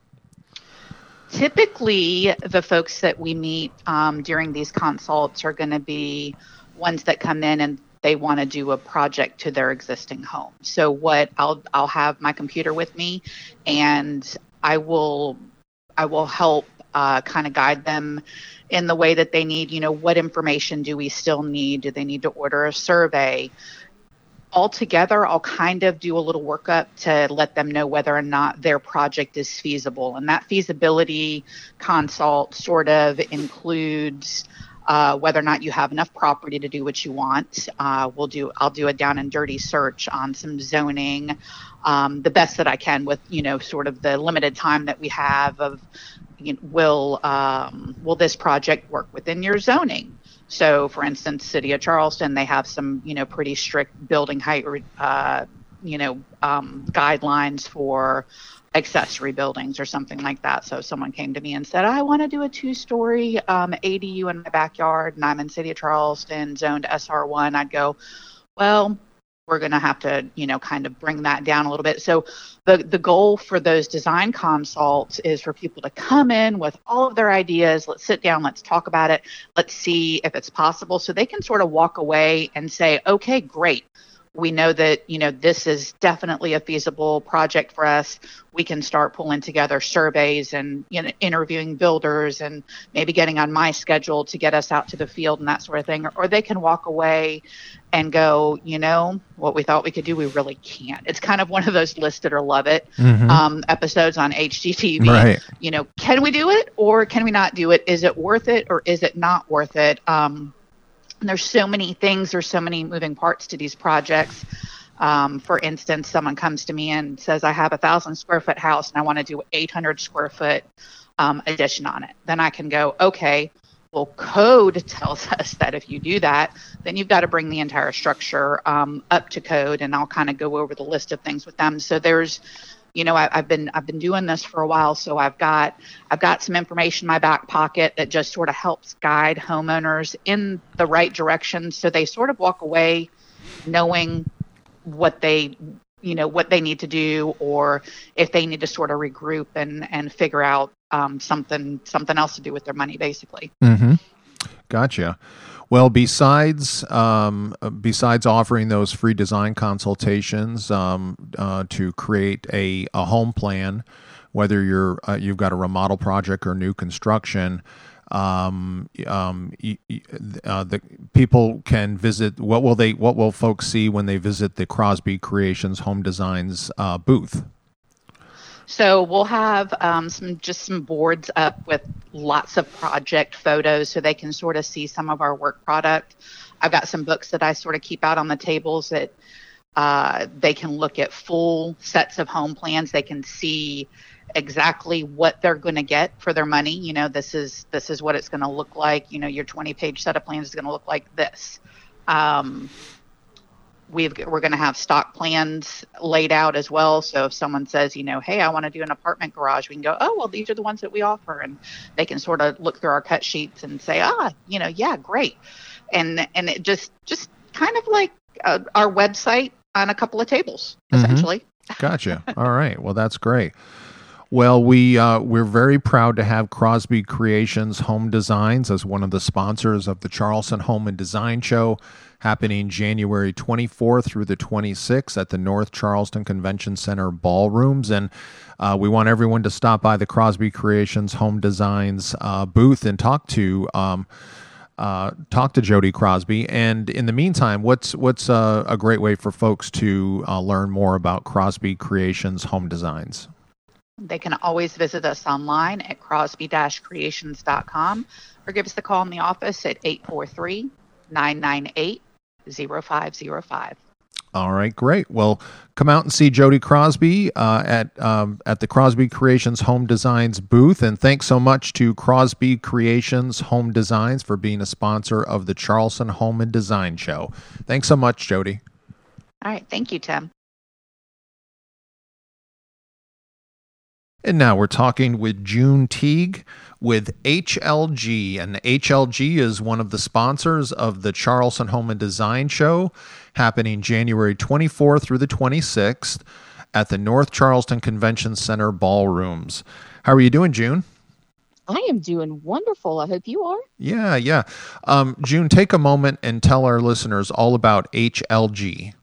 Typically, the folks that we meet um, during these consults are going to be ones that come in and they want to do a project to their existing home. So what I'll I'll have my computer with me, and I will I will help uh, kind of guide them in the way that they need. You know, what information do we still need? Do they need to order a survey? Altogether, I'll kind of do a little workup to let them know whether or not their project is feasible, and that feasibility consult sort of includes Uh, whether or not you have enough property to do what you want. Uh, we'll do, I'll do a down and dirty search on some zoning, um, the best that I can with, you know, sort of the limited time that we have of, you know, will, um, will this project work within your zoning? So for instance, City of Charleston, they have some, you know, pretty strict building height, uh, you know, um, guidelines for accessory buildings or something like that. So if someone came to me and said, I want to do a two-story um, A D U in my backyard, and I'm in City of Charleston, zoned S R one, I'd go, well, we're going to have to, you know, kind of bring that down a little bit. So the, the goal for those design consults is for people to come in with all of their ideas. Let's sit down. Let's talk about it. Let's see if it's possible. So they can sort of walk away and say, okay, great. We know that, you know, this is definitely a feasible project for us. We can start pulling together surveys and, you know, interviewing builders and maybe getting on my schedule to get us out to the field and that sort of thing. Or, or they can walk away and go, you know, what we thought we could do, we really can't. It's kind of one of those list it or love it Mhm. um, episodes on H G T V. Right. You know, can we do it or can we not do it? Is it worth it or is it not worth it? Um, And there's so many things, there's so many moving parts to these projects. Um, for instance, someone comes to me and says, I have a thousand square foot house and I want to do eight hundred square foot um, addition on it. Then I can go, okay, well, code tells us that if you do that, then you've got to bring the entire structure um, up to code, and I'll kind of go over the list of things with them. So there's, you know, I, I've been I've been doing this for a while, so I've got I've got some information in my back pocket that just sort of helps guide homeowners in the right direction, so they sort of walk away knowing what they you know what they need to do, or if they need to sort of regroup and and figure out um, something something else to do with their money, basically. Mm-hmm. Gotcha. Well, besides um, besides offering those free design consultations um, uh, to create a, a home plan, whether you're uh, you've got a remodel project or new construction, um, um, uh, the people can visit. What will they? What will folks see when they visit the Crosby Creations Home Designs uh, booth? So we'll have um, some just some boards up with lots of project photos so they can sort of see some of our work product. I've got some books that I sort of keep out on the tables that uh, they can look at full sets of home plans. They can see exactly what they're going to get for their money. You know, this is this is what it's going to look like. You know, your twenty page set of plans is going to look like this. Um, We've, we're going to have stock plans laid out as well. So if someone says, you know, hey, I want to do an apartment garage, we can go, oh, well, these are the ones that we offer. And they can sort of look through our cut sheets and say, ah, you know, yeah, great. And and it just just kind of like uh, our website on a couple of tables, essentially. Mm-hmm. Gotcha. All right. Well, that's great. Well, we, uh, we're very proud to have Crosby Creations Home Designs as one of the sponsors of the Charleston Home and Design Show, happening January twenty-fourth through the twenty-sixth at the North Charleston Convention Center ballrooms. And uh, we want everyone to stop by the Crosby Creations Home Designs uh, booth and talk to um, uh, talk to Jody Crosby. And in the meantime, what's what's uh, a great way for folks to uh, learn more about Crosby Creations Home Designs? They can always visit us online at crosby dash creations dot com or give us the call in the office at eight four three, nine nine eight, zero five zero five. All right, great. Well, come out and see Jody Crosby uh, at um, at the Crosby Creations Home Designs booth. And thanks so much to Crosby Creations Home Designs for being a sponsor of the Charleston Home and Design Show. Thanks so much, Jody. All right, thank you, Tim. And now we're talking with June Teague with H L G. And H L G is one of the sponsors of the Charleston Home and Design Show, happening January twenty-fourth through the twenty-sixth at the North Charleston Convention Center ballrooms. How are you doing, June? I am doing wonderful. I hope you are. Yeah, yeah. Um, June, take a moment and tell our listeners all about H L G.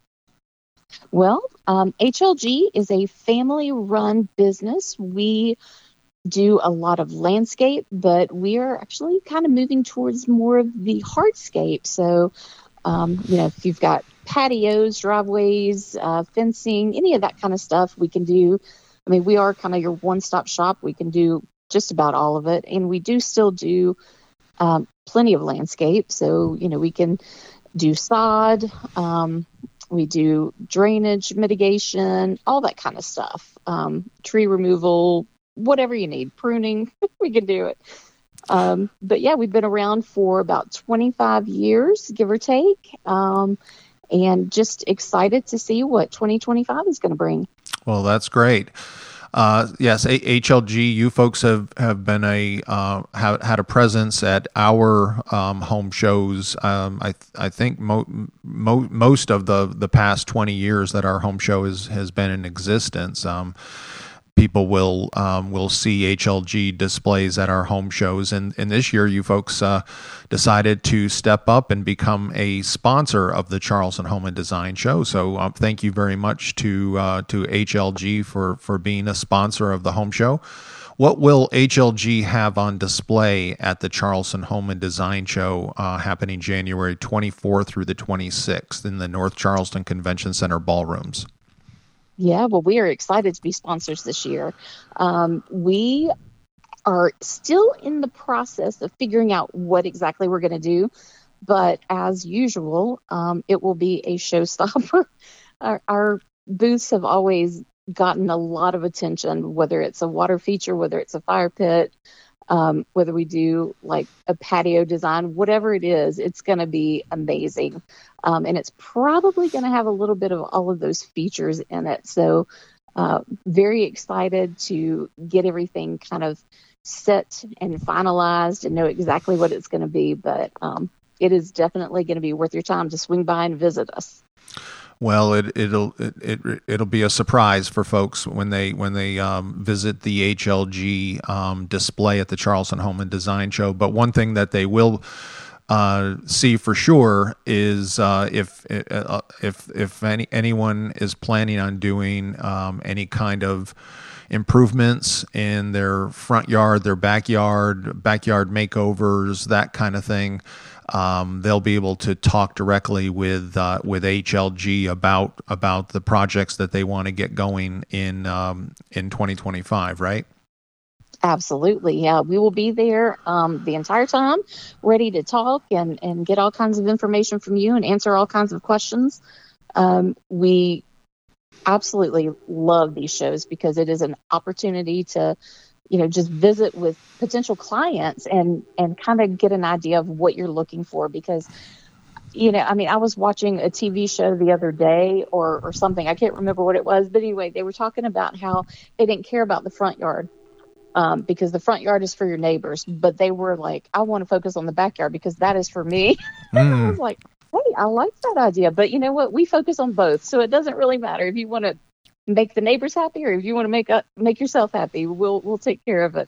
Well, um, H L G is a family-run business. We do a lot of landscape, but we are actually kind of moving towards more of the hardscape. So, um, you know, if you've got patios, driveways, uh, fencing, any of that kind of stuff, we can do. I mean, we are kind of your one-stop shop. We can do just about all of it, and we do still do um, plenty of landscape. So, you know, we can do sod. Um, We do drainage mitigation, all that kind of stuff, um, tree removal, whatever you need, pruning, we can do it. Um, but yeah, we've been around for about twenty-five years, give or take, um, and just excited to see what twenty twenty-five is going to bring. Well, that's great. Uh, yes, H L G, you folks have, have been a uh, have, had a presence at our um, home shows. Um, I th- I think mo- mo- most of the, the past twenty years that our home show is, has been in existence. Um, people will um, will see H L G displays at our home shows, and, and this year you folks uh, decided to step up and become a sponsor of the Charleston Home and Design Show. So uh, thank you very much to uh, to H L G for, for being a sponsor of the home show. What will H L G have on display at the Charleston Home and Design Show uh, happening January twenty-fourth through the twenty-sixth in the North Charleston Convention Center ballrooms? Yeah, well, we are excited to be sponsors this year. Um, we are still in the process of figuring out what exactly we're going to do. But as usual, um, it will be a showstopper. our, our booths have always gotten a lot of attention, whether it's a water feature, whether it's a fire pit, um, whether we do like a patio design, whatever it is, it's going to be amazing. Um, and it's probably going to have a little bit of all of those features in it. So uh, very excited to get everything kind of set and finalized and know exactly what it's going to be. But um, it is definitely going to be worth your time to swing by and visit us. Well, it, it'll it, it it'll be a surprise for folks when they when they um, visit the H L G um, display at the Charleston Home and Design Show. But one thing that they will uh, see for sure is uh, if uh, if if any anyone is planning on doing um, any kind of improvements in their front yard, their backyard, backyard makeovers, that kind of thing. Um, they'll be able to talk directly with uh, with H L G about about the projects that they want to get going in um, in twenty twenty-five, right? Absolutely, yeah. We will be there um, the entire time, ready to talk and, and get all kinds of information from you and answer all kinds of questions. Um, we absolutely love these shows because it is an opportunity to, you know, just visit with potential clients and, and kind of get an idea of what you're looking for. Because, you know, I mean, I was watching a T V show the other day or, or something. I can't remember what it was. But anyway, they were talking about how they didn't care about the front yard um, because the front yard is for your neighbors. But they were like, I want to focus on the backyard because that is for me. Mm. I was like, hey, I like that idea. But you know what? We focus on both. So it doesn't really matter if you want to make the neighbors happy or if you want to make uh, make yourself happy. We'll we'll take care of it.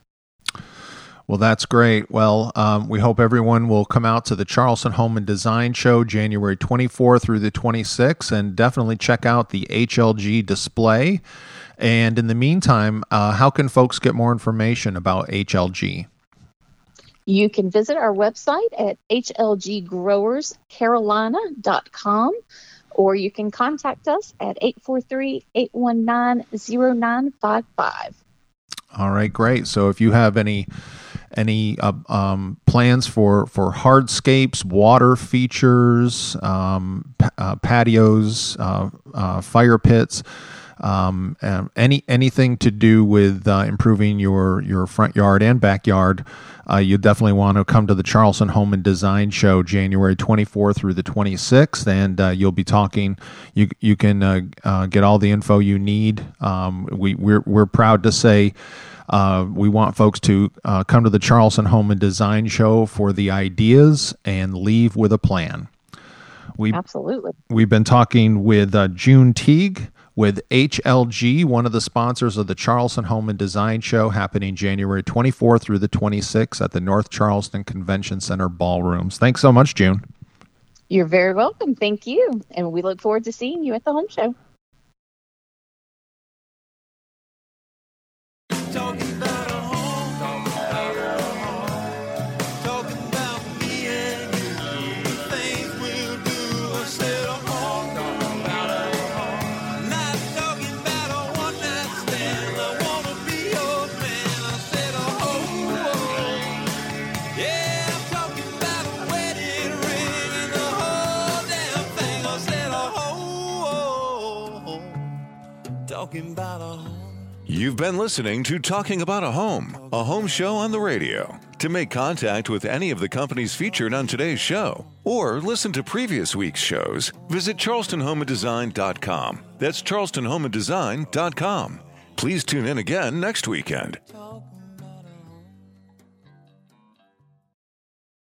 Well, that's great. Well, um, we hope everyone will come out to the Charleston Home and Design Show January twenty-fourth through the twenty-sixth and definitely check out the H L G display. And in the meantime, uh, how can folks get more information about H L G? You can visit our website at h l g growers carolina dot com. Or you can contact us at eight four three, eight one nine, zero nine five five. All right, great. So if you have any any uh, um, plans for, for hardscapes, water features, um, pa- uh, patios, uh, uh, fire pits, um, um, any anything to do with uh, improving your, your front yard and backyard, Uh, you definitely want to come to the Charleston Home and Design Show January twenty-fourth through the twenty-sixth, and uh, you'll be talking. You you can uh, uh, get all the info you need. Um, we we're we're proud to say uh, we want folks to uh, come to the Charleston Home and Design Show for the ideas and leave with a plan. We absolutely. We've been talking with uh, June Teague with H L G, one of the sponsors of the Charleston Home and Design Show, happening January twenty-fourth through the twenty-sixth at the North Charleston Convention Center ballrooms. Thanks so much, June. You're very welcome. Thank you. And we look forward to seeing you at the home show. You've been listening to Talking About a Home, a home show on the radio. To make contact with any of the companies featured on today's show, or listen to previous week's shows, visit charleston home and design dot com. That's charleston home and design dot com. Please tune in again next weekend.